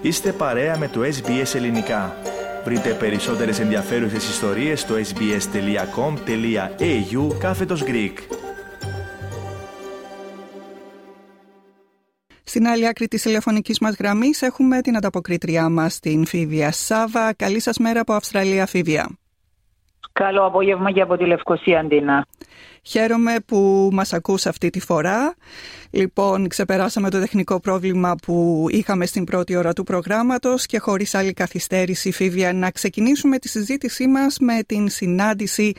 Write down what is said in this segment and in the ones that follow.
Είστε παρέα με το SBS Ελληνικά. Βρείτε περισσότερες ενδιαφέρουσες ιστορίες στο sbs.com.au/Greek. Στην άλλη άκρη της τηλεφωνικής μας γραμμής έχουμε την ανταποκρίτριά μας, την Φίβια Σάβα. Καλή σας μέρα από Αυστραλία, Φίβια. Καλό απόγευμα και από τη Λευκοσία, Αντίνα. Χαίρομαι που μας ακούς αυτή τη φορά. Λοιπόν, ξεπεράσαμε το τεχνικό πρόβλημα που είχαμε στην πρώτη ώρα του προγράμματος και χωρίς άλλη καθυστέρηση, Φίβια, να ξεκινήσουμε τη συζήτησή μας με την συνάντηση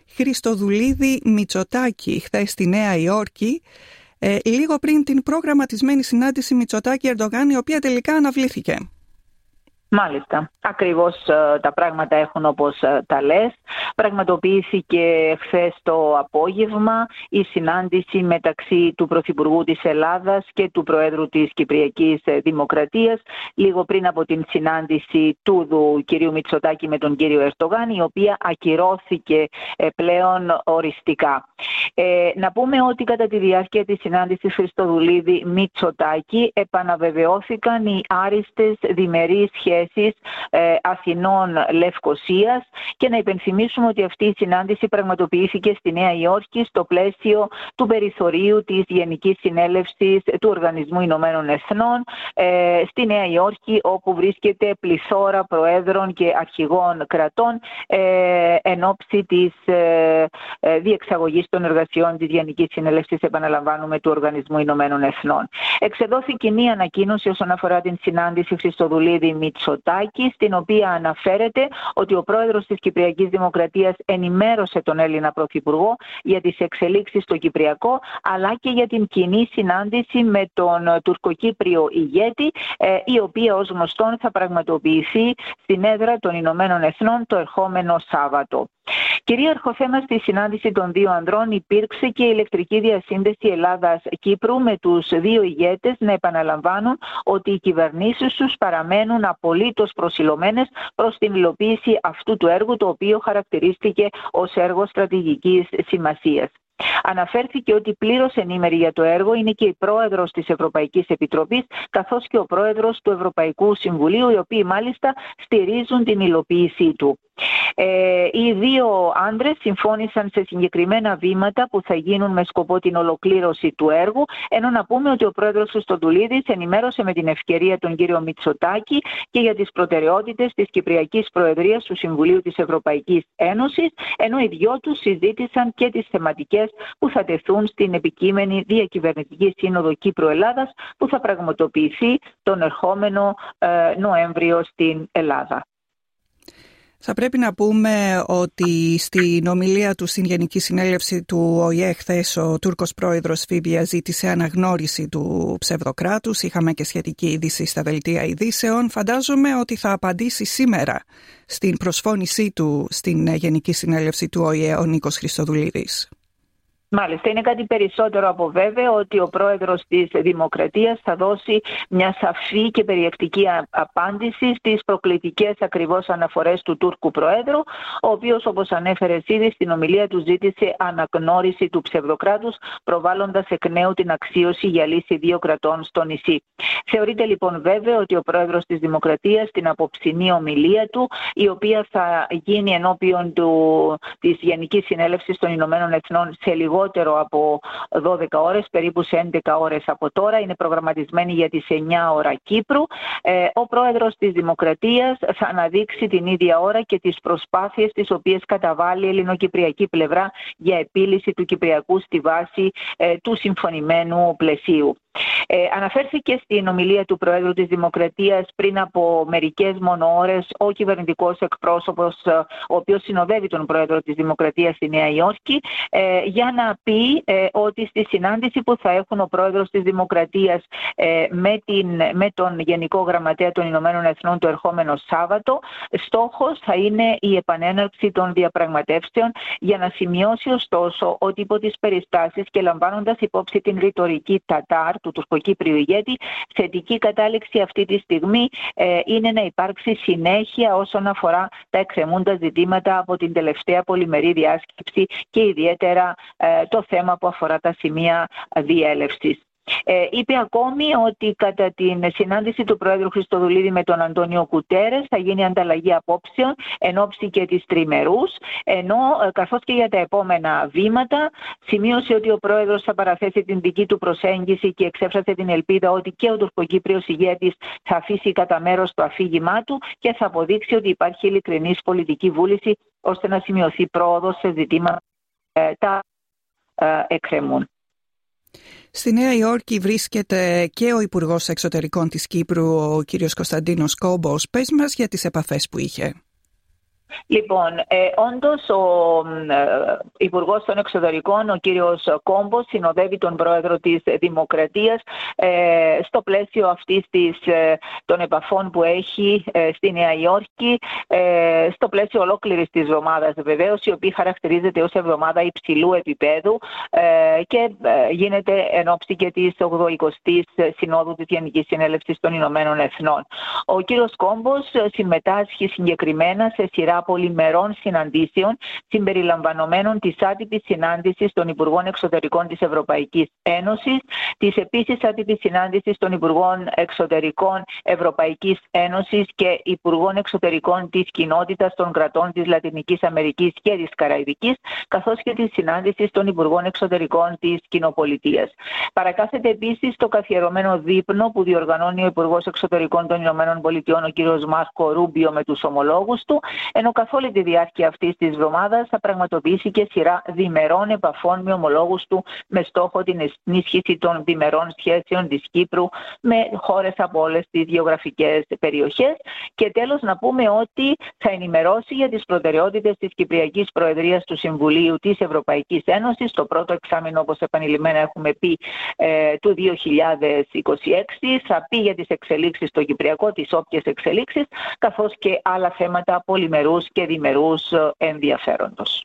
Χριστοδουλίδη-Μητσοτάκη χθες στη Νέα Υόρκη, λίγο πριν την προγραμματισμένη συνάντηση Μητσοτάκη-Ερντογάν, η οποία τελικά αναβλήθηκε. Μάλιστα. Ακριβώς τα πράγματα έχουν όπως τα λες. Πραγματοποιήθηκε χθες το απόγευμα η συνάντηση μεταξύ του Πρωθυπουργού της Ελλάδας και του Προέδρου της Κυπριακής Δημοκρατίας, λίγο πριν από την συνάντηση του κυρίου Μητσοτάκη με τον κύριο Ερντογάν, η οποία ακυρώθηκε πλέον οριστικά. Να πούμε ότι κατά τη διάρκεια της συνάντησης Χριστοδουλίδη-Μητσοτάκη επαναβεβαιώθηκαν οι άριστες διμερείς σχέσεις Αθηνών-Λευκοσίας και να υπενθυμίσουμε ότι αυτή η συνάντηση πραγματοποιήθηκε στη Νέα Υόρκη στο πλαίσιο του περιθωρίου της Γενικής Συνέλευσης του Οργανισμού Ηνωμένων Εθνών στη Νέα Υόρκη, όπου βρίσκεται πληθώρα προέδρων και αρχηγών κρατών εν ώψη της διεξαγωγής των εργασιών της Γενικής Συνέλευσης, επαναλαμβάνουμε, του Οργανισμού Ηνωμένων Εθνών. Εξεδόθη κοινή ανακοίνωση όσον αφορά την συνάντηση Χριστοδουλίδη-Μητσοτάκη, στην οποία αναφέρεται ότι ο πρόεδρος της Κυπριακής Δημοκρατίας ενημέρωσε τον Έλληνα Πρωθυπουργό για τις εξελίξεις στο Κυπριακό, αλλά και για την κοινή συνάντηση με τον τουρκοκύπριο ηγέτη, η οποία ως γνωστόν θα πραγματοποιηθεί στην έδρα των Ηνωμένων Εθνών το ερχόμενο Σάββατο. Κυρίαρχο θέμα στη συνάντηση των δύο ανδρών υπήρξε και η ηλεκτρική διασύνδεση Ελλάδας-Κύπρου, με τους δύο ηγέτες να επαναλαμβάνουν ότι οι κυβερνήσεις τους παραμένουν απολύτως προσιλωμένες προς την υλοποίηση αυτού του έργου, το οποίο χαρακτηρίστηκε ως έργο στρατηγικής σημασίας. Αναφέρθηκε ότι πλήρως ενήμερη για το έργο είναι και η πρόεδρος της Ευρωπαϊκής Επιτροπής, καθώς και ο πρόεδρος του Ευρωπαϊκού Συμβουλίου, οι οποίοι μάλιστα στηρίζουν την υλοποίησή του. Οι δύο άντρες συμφώνησαν σε συγκεκριμένα βήματα που θα γίνουν με σκοπό την ολοκλήρωση του έργου, ενώ να πούμε ότι ο πρόεδρος Χριστοδουλίδης ενημέρωσε με την ευκαιρία τον κύριο Μητσοτάκη και για τις προτεραιότητες της Κυπριακής Προεδρίας του Συμβουλίου της Ευρωπαϊκής Ένωσης, ενώ οι δυο τους συζήτησαν και τις θεματικές που θα τεθούν στην επικείμενη Διακυβερνητική Σύνοδο Κύπρου-Ελλάδας, που θα πραγματοποιηθεί τον ερχόμενο Νοέμβριο στην Ελλάδα. Θα πρέπει να πούμε ότι στην ομιλία του στην Γενική Συνέλευση του ΟΗΕ χθες ο Τούρκος πρόεδρος, Φίβια, ζήτησε αναγνώριση του ψευδοκράτους. Είχαμε και σχετική είδηση στα δελτία ειδήσεων. Φαντάζομαι ότι θα απαντήσει σήμερα στην προσφώνησή του στην Γενική Συνέλευση του ΟΗΕ ο Νίκος Χριστοδουλίδης. Μάλιστα, είναι κάτι περισσότερο από βέβαιο ότι ο πρόεδρος της Δημοκρατίας θα δώσει μια σαφή και περιεκτική απάντηση στις προκλητικές ακριβώς αναφορές του Τούρκου Προέδρου, ο οποίος, όπως ανέφερε ήδη, στην ομιλία του ζήτησε αναγνώριση του ψευδοκράτους, προβάλλοντας εκ νέου την αξίωση για λύση δύο κρατών στο νησί. Θεωρείται λοιπόν βέβαιο ότι ο πρόεδρος της Δημοκρατίας στην απόψινή ομιλία του, η οποία θα γίνει ενώπιον της Γενικής Συνέλευσης των Ηνωμένων Εθνών σε λιγότερο από 12 ώρες, περίπου σε 11 ώρες από τώρα, είναι προγραμματισμένη για τις 9 ώρα Κύπρου. Ο πρόεδρος της Δημοκρατίας θα αναδείξει την ίδια ώρα και τις προσπάθειες τις οποίες καταβάλει η ελληνοκυπριακή πλευρά για επίλυση του Κυπριακού στη βάση του συμφωνημένου πλαισίου. Αναφέρθηκε στην ομιλία του Προέδρου της Δημοκρατίας πριν από μερικές μόνο ώρες ο κυβερνητικός εκπρόσωπος, ο οποίος συνοδεύει τον Πρόεδρο της Δημοκρατίας στη Νέα Υόρκη, για να πει ότι στη συνάντηση που θα έχουν ο Πρόεδρος της Δημοκρατίας με τον Γενικό Γραμματέα των Ηνωμένων Εθνών το ερχόμενο Σάββατο, στόχος θα είναι η επανέναρξη των διαπραγματεύσεων, για να σημειώσει ωστόσο ότι υπό τις περιστάσεις και λαμβάνοντας υπόψη την ρητορική Τατάρ του τουρκοκύπριου ηγέτη, θετική κατάληξη αυτή τη στιγμή είναι να υπάρξει συνέχεια όσον αφορά τα εκκρεμούντα ζητήματα από την τελευταία πολυμερή διάσκεψη και ιδιαίτερα το θέμα που αφορά τα σημεία διέλευσης. Είπε ακόμη ότι κατά την συνάντηση του Πρόεδρου Χριστοδουλίδη με τον Αντώνιο Κουτέρες θα γίνει ανταλλαγή απόψεων εν ώψη και της τριμερούς, ενώ καθώς και για τα επόμενα βήματα σημείωσε ότι ο Πρόεδρος θα παραθέσει την δική του προσέγγιση και εξέφρασε την ελπίδα ότι και ο τουρκοκύπριος ηγέτης θα αφήσει κατά μέρος το αφήγημά του και θα αποδείξει ότι υπάρχει ειλικρινής πολιτική βούληση ώστε να σημειωθεί πρόοδος σε ζητήματα τα εκκρεμούν. Στη Νέα Υόρκη βρίσκεται και ο Υπουργός Εξωτερικών της Κύπρου, ο κύριος Κωνσταντίνος Κόμπος. Πες μας για τις επαφές που είχε. Λοιπόν, όντως ο Υπουργός των Εξωτερικών, ο κύριος Κόμπος, συνοδεύει τον Πρόεδρο της Δημοκρατίας στο πλαίσιο αυτής των επαφών που έχει στη Νέα Υόρκη, στο πλαίσιο ολόκληρης της εβδομάδας βεβαίως, η οποία χαρακτηρίζεται ως εβδομάδα υψηλού επίπεδου και γίνεται εν ώψη και της 80ης Συνόδου της Γενικής Συνέλευσης των Ηνωμένων Εθνών. Ο κύριος Κόμπος συμμετάσχει συγκεκριμένα σε σειρά πολυμερών συναντήσεων συμπεριλαμβανομένων της άτυπης συνάντησης των Υπουργών Εξωτερικών της Ευρωπαϊκής Ένωσης, της επίσης άτυπης συνάντησης των Υπουργών Εξωτερικών Ευρωπαϊκής Ένωσης και Υπουργών Εξωτερικών της Κοινότητας των Κρατών της Λατινικής Αμερικής και της Καραϊβικής, καθώς και της συνάντησης των Υπουργών Εξωτερικών της Κοινοπολιτείας. Παρακάθεται επίσης το καθιερωμένο δείπνο που διοργανώνει ο Υπουργός Εξωτερικών των Ηνωμένων Πολιτειών, ο κ. Μάρκο Ρούμπιο, με τους ομολόγους του, ενώ καθ' όλη τη διάρκεια αυτής της εβδομάδας θα πραγματοποιήσει και σειρά διμερών επαφών με ομολόγους του με στόχο την ενίσχυση των διμερών σχέσεων της Κύπρου με χώρες από όλες τις γεωγραφικές περιοχές. Και τέλος να πούμε ότι θα ενημερώσει για τις προτεραιότητες της Κυπριακής Προεδρίας του Συμβουλίου της Ευρωπαϊκής Ένωσης, το πρώτο εξάμηνο, όπως επανειλημμένα έχουμε πει, του 2026. Θα πει για τις εξελίξεις στο Κυπριακό, τις όποιες εξελίξεις, καθώς και άλλα θέματα πολυμερούς και διμερούς ενδιαφέροντος.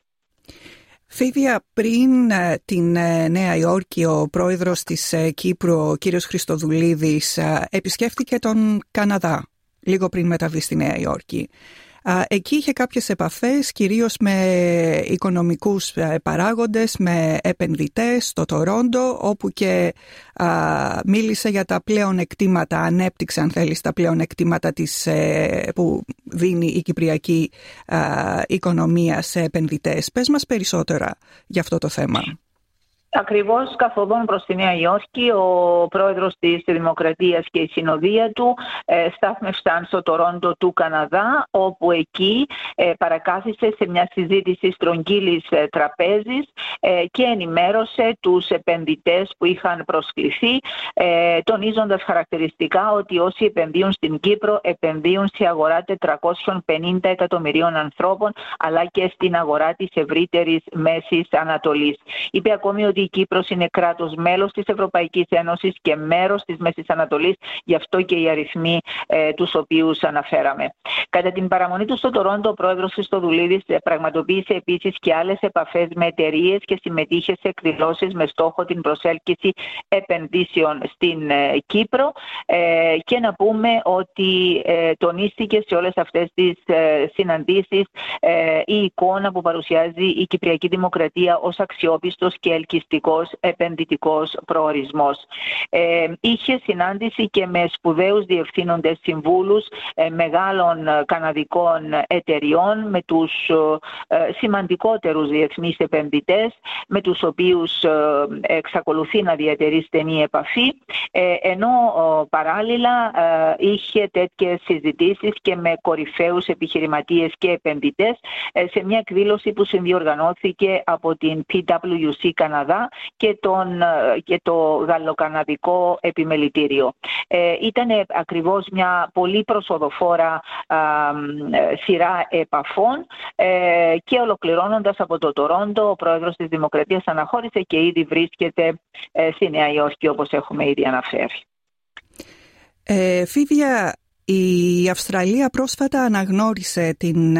Φίβια, πριν την Νέα Υόρκη, ο πρόεδρος της Κύπρου, ο κύριος Χριστοδουλίδης, επισκέφθηκε τον Καναδά λίγο πριν μεταβεί στη Νέα Υόρκη. Εκεί είχε κάποιες επαφές, κυρίως με οικονομικούς παράγοντες, με επενδυτές στο Τορόντο, όπου και μίλησε για τα πλεονεκτήματα, ανέπτυξε αν θέλεις τα πλεονεκτήματα που δίνει η κυπριακή οικονομία σε επενδυτές. Πες μας περισσότερα για αυτό το θέμα. Ακριβώς καθοδόν προς τη Νέα Υόρκη, ο πρόεδρος της Δημοκρατίας και η συνοδεία του στάθμευσαν στο Τορόντο του Καναδά, όπου εκεί παρακάθισε σε μια συζήτηση στρογγύλης τραπέζης και ενημέρωσε τους επενδυτές που είχαν προσκληθεί, τονίζοντας χαρακτηριστικά ότι όσοι επενδύουν στην Κύπρο επενδύουν σε αγορά 450 εκατομμυρίων ανθρώπων, αλλά και στην αγορά της ευρύτερης Μέσης Ανατολής. Είπε ακόμη ότι η Κύπρος είναι κράτος μέλος της Ευρωπαϊκής Ένωσης και μέρος της Μέσης Ανατολής, γι' αυτό και οι αριθμοί τους οποίους αναφέραμε. Κατά την παραμονή του στο Τορόντο, ο πρόεδρος Χριστοδουλίδης πραγματοποίησε επίσης και άλλες επαφές με εταιρείες και συμμετείχε σε εκδηλώσεις με στόχο την προσέλκυση επενδύσεων στην Κύπρο. Και να πούμε ότι τονίστηκε σε όλες αυτές τις συναντήσεις η εικόνα που παρουσιάζει η Κυπριακή Δημοκρατία ως αξιόπιστος και ελκυστικός επενδυτικός προορισμός. Είχε συνάντηση και με σπουδαίους διευθύνοντες συμβούλους μεγάλων καναδικών εταιριών, με τους σημαντικότερους διεθνείς επενδυτές, με τους οποίους εξακολουθεί να διατηρεί στενή επαφή, ενώ παράλληλα είχε τέτοιες συζητήσεις και με κορυφαίους επιχειρηματίες και επενδυτές σε μια εκδήλωση που συνδιοργανώθηκε από την PwC Καναδά και το γαλλοκαναδικό επιμελητήριο. Ήταν ακριβώς μια πολύ προσοδοφόρα σειρά επαφών και ολοκληρώνοντας από το Τορόντο, ο πρόεδρος της Δημοκρατίας αναχώρησε και ήδη βρίσκεται στη Νέα Υόρκη, όπως έχουμε ήδη αναφέρει. Φίβια, η Αυστραλία πρόσφατα αναγνώρισε την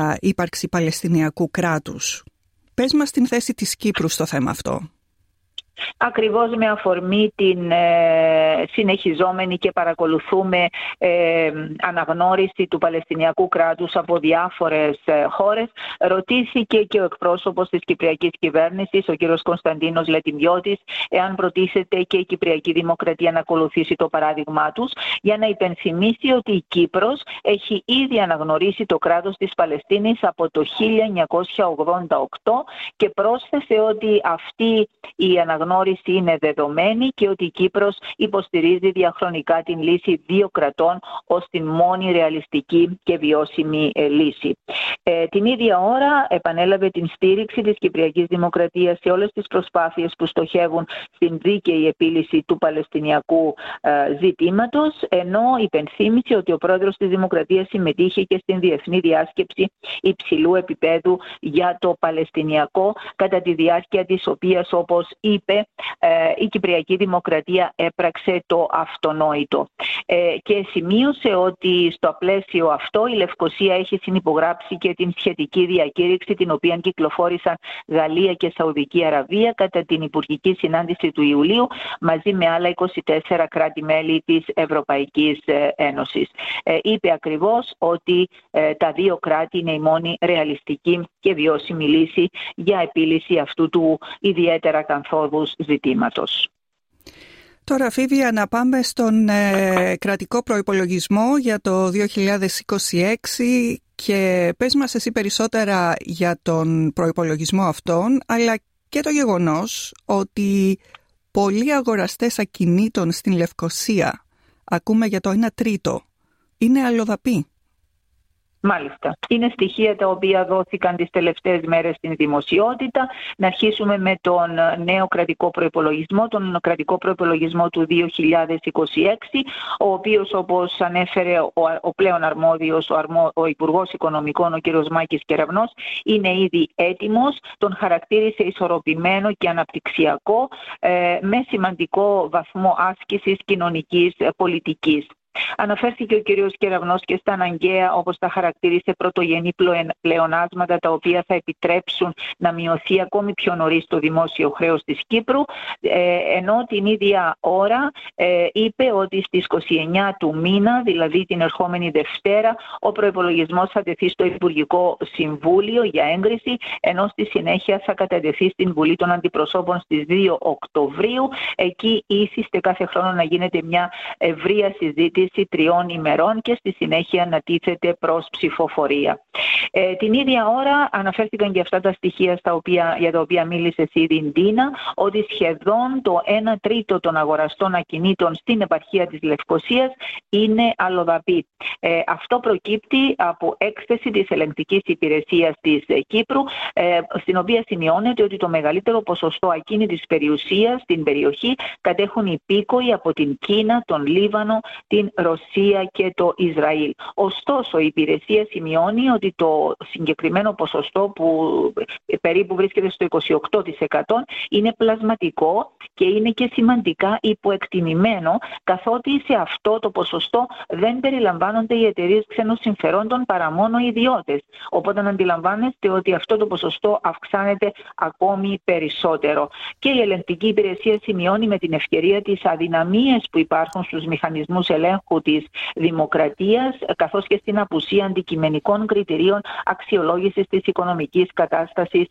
ύπαρξη Παλαιστινιακού κράτους. Πες μας την θέση της Κύπρου στο θέμα αυτό. Ακριβώς με αφορμή την συνεχιζόμενη και παρακολουθούμε αναγνώριση του Παλαιστινιακού κράτους από διάφορες χώρες, ρωτήθηκε και ο εκπρόσωπος της Κυπριακής Κυβέρνησης, ο κ. Κωνσταντίνος Λετιμιώτης, εάν προτίθεται και η Κυπριακή Δημοκρατία να ακολουθήσει το παράδειγμά τους, για να υπενθυμίσει ότι η Κύπρος έχει ήδη αναγνωρίσει το κράτος της Παλαιστίνης από το 1988 και πρόσθεσε ότι αυτή η αναγνώριση είναι δεδομένη και ότι η Κύπρος υποστηρίζει διαχρονικά την λύση δύο κρατών ως την μόνη ρεαλιστική και βιώσιμη λύση. Την ίδια ώρα επανέλαβε την στήριξη της Κυπριακής Δημοκρατίας σε όλες τις προσπάθειες που στοχεύουν στην δίκαιη επίλυση του Παλαιστινιακού ζητήματος, ενώ υπενθύμησε ότι ο πρόεδρος της Δημοκρατίας συμμετείχε και στην διεθνή διάσκεψη υψηλού επίπεδου για το Παλαιστινιακό, κατά τη διάρκεια της οποίας, όπως είπε, η Κυπριακή Δημοκρατία έπραξε το αυτονόητο. Και σημείωσε ότι στο πλαίσιο αυτό η Λευκωσία έχει συνυπογράψει και την σχετική διακήρυξη, την οποία κυκλοφόρησαν Γαλλία και Σαουδική Αραβία κατά την Υπουργική Συνάντηση του Ιουλίου, μαζί με άλλα 24 κράτη-μέλη της Ευρωπαϊκής Ένωσης. Είπε ακριβώς ότι τα δύο κράτη είναι η μόνη ρεαλιστική και βιώσιμη λύση για επίλυση αυτού του ιδιαίτερα καθόδους ζητήματος. Τώρα, Φίβια, να πάμε στον κρατικό προϋπολογισμό για το 2026 και πες μας εσύ περισσότερα για τον προϋπολογισμό αυτόν, αλλά και το γεγονός ότι πολλοί αγοραστές ακινήτων στην Λευκωσία, ακούμε για το 1/3, είναι αλλοδαποί. Μάλιστα. Είναι στοιχεία τα οποία δόθηκαν τις τελευταίες μέρες στην δημοσιότητα. Να αρχίσουμε με τον νέο κρατικό προϋπολογισμό, τον κρατικό προϋπολογισμό του 2026, ο οποίος, όπως ανέφερε ο πλέον αρμόδιος, ο Υπουργός Οικονομικών, ο κ. Μάκης Κεραυνός, είναι ήδη έτοιμος. Τον χαρακτήρισε ισορροπημένο και αναπτυξιακό, με σημαντικό βαθμό άσκησης κοινωνικής πολιτικής. Αναφέρθηκε ο κ. Κεραυνός και στα αναγκαία, όπως τα χαρακτήρισε, πρωτογενή πλεονάσματα, τα οποία θα επιτρέψουν να μειωθεί ακόμη πιο νωρίς το δημόσιο χρέος της Κύπρου, ενώ την ίδια ώρα είπε ότι στις 29 του μήνα, δηλαδή την ερχόμενη Δευτέρα, ο προϋπολογισμός θα τεθεί στο Υπουργικό Συμβούλιο για έγκριση, ενώ στη συνέχεια θα κατατεθεί στην Βουλή των Αντιπροσώπων στις 2 Οκτωβρίου. Εκεί ήθιστε κάθε χρόνο να γίνεται μια ευρεία συζήτηση 3 ημερών και στη συνέχεια να τίθεται προς ψηφοφορία. Την ίδια ώρα αναφέρθηκαν και αυτά τα στοιχεία για τα οποία μίλησε ήδη η Ντίνα, ότι σχεδόν το 1/3 των αγοραστών ακινήτων στην επαρχία της Λευκωσίας είναι αλλοδαποί. Αυτό προκύπτει από έκθεση της ελεγκτικής υπηρεσίας της Κύπρου, στην οποία σημειώνεται ότι το μεγαλύτερο ποσοστό ακίνητης περιουσίας στην περιοχή κατέχουν υπήκοοι από την Κίνα, τον Λίβανο, την Ρωσία και το Ισραήλ. Ωστόσο, η υπηρεσία σημειώνει ότι το συγκεκριμένο ποσοστό, που περίπου βρίσκεται στο 28%, είναι πλασματικό και είναι και σημαντικά υποεκτιμημένο, καθότι σε αυτό το ποσοστό δεν περιλαμβάνονται οι εταιρείες ξένων συμφερόντων παρά μόνο οι ιδιώτες. Οπότε αντιλαμβάνεστε ότι αυτό το ποσοστό αυξάνεται ακόμη περισσότερο. Και η ελεγκτική υπηρεσία σημειώνει με την ευκαιρία τις αδυναμίες που υπάρχουν στους μηχανισμούς ελέγχου της δημοκρατίας, καθώς και στην απουσία αντικειμενικών κριτηρίων αξιολόγησης της οικονομικής κατάστασης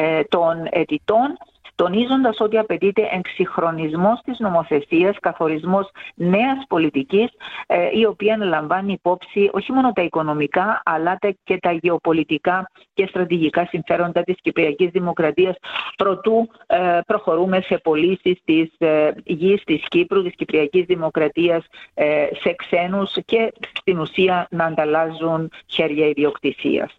των αιτητών, τονίζοντας ότι απαιτείται εξυγχρονισμός της νομοθεσίας, καθορισμός νέας πολιτικής, η οποία λαμβάνει υπόψη όχι μόνο τα οικονομικά, αλλά και τα γεωπολιτικά και στρατηγικά συμφέροντα της Κυπριακής Δημοκρατίας, προτού προχωρούμε σε πωλήσεις της γης της Κύπρου, της Κυπριακής Δημοκρατίας, σε ξένους και στην ουσία να ανταλλάζουν χέρια ιδιοκτησίας.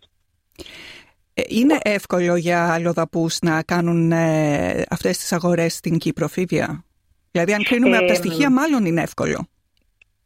Είναι εύκολο για αλλοδαπούς να κάνουν αυτές τις αγορές στην Κύπρο, Φίβια? Δηλαδή, αν κρίνουμε από τα στοιχεία, μάλλον είναι εύκολο.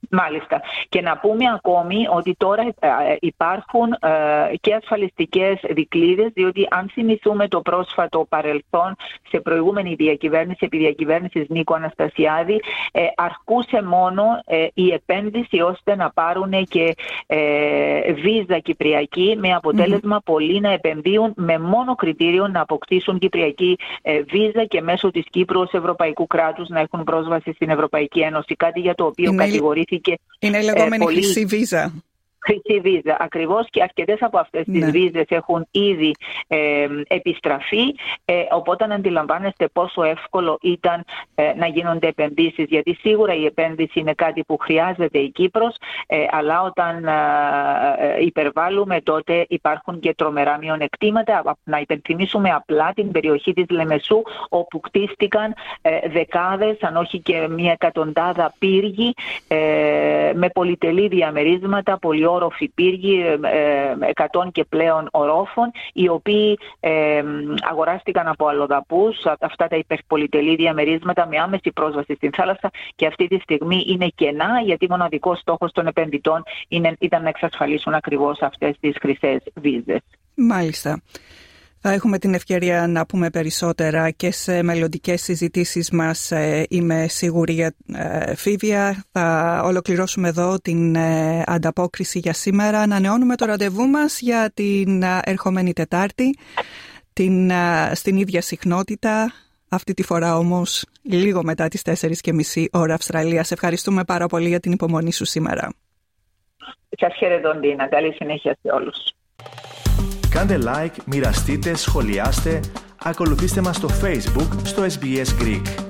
Μάλιστα. Και να πούμε ακόμη ότι τώρα υπάρχουν και ασφαλιστικές δικλείδες, διότι αν θυμηθούμε το πρόσφατο παρελθόν σε προηγούμενη διακυβέρνηση, επί διακυβέρνησης Νίκου Αναστασιάδη, αρκούσε μόνο η επένδυση ώστε να πάρουν και βίζα κυπριακή, με αποτέλεσμα πολλοί να επενδύουν με μόνο κριτήριο να αποκτήσουν κυπριακή βίζα και μέσω της Κύπρου ως ευρωπαϊκού κράτους να έχουν πρόσβαση στην Ευρωπαϊκή Ένωση, κάτι για το οποίο κατηγορήθηκε. Είναι η λεγόμενη χρυσή βίζα. Χρυσή βίζα, ακριβώς, και αρκετές από αυτές τις βίζες έχουν ήδη επιστραφεί, οπότε αντιλαμβάνεστε πόσο εύκολο ήταν να γίνονται επενδύσεις, γιατί σίγουρα η επένδυση είναι κάτι που χρειάζεται η Κύπρος, αλλά όταν υπερβάλλουμε τότε υπάρχουν και τρομερά μειονεκτήματα. Να υπενθυμίσουμε απλά την περιοχή της Λεμεσού, όπου κτίστηκαν δεκάδες, αν όχι και μια εκατοντάδα πύργοι με πολυτελή διαμερίσματα, πολυόροφοι πύργοι 100 και πλέον ορόφων, οι οποίοι αγοράστηκαν από αλλοδαπούς, αυτά τα υπερπολιτελή διαμερίσματα με άμεση πρόσβαση στην θάλασσα, και αυτή τη στιγμή είναι κενά, γιατί μοναδικός στόχος των επενδυτών ήταν να εξασφαλίσουν ακριβώς αυτές τις χρυσές βίζες. Μάλιστα. Θα έχουμε την ευκαιρία να πούμε περισσότερα και σε μελλοντικές συζητήσεις μας, είμαι σίγουρη, Φίβια. Θα ολοκληρώσουμε εδώ την ανταπόκριση για σήμερα. Ανανεώνουμε το ραντεβού μας για την ερχόμενη Τετάρτη, στην ίδια συχνότητα, αυτή τη φορά όμως λίγο μετά τις 4:30 ώρα Αυστραλίας. Ευχαριστούμε πάρα πολύ για την υπομονή σου σήμερα. Σας χαιρετώ, Ντίνα. Καλή συνέχεια σε όλους. Κάντε like, μοιραστείτε, σχολιάστε, ακολουθήστε μας στο Facebook, στο SBS Greek.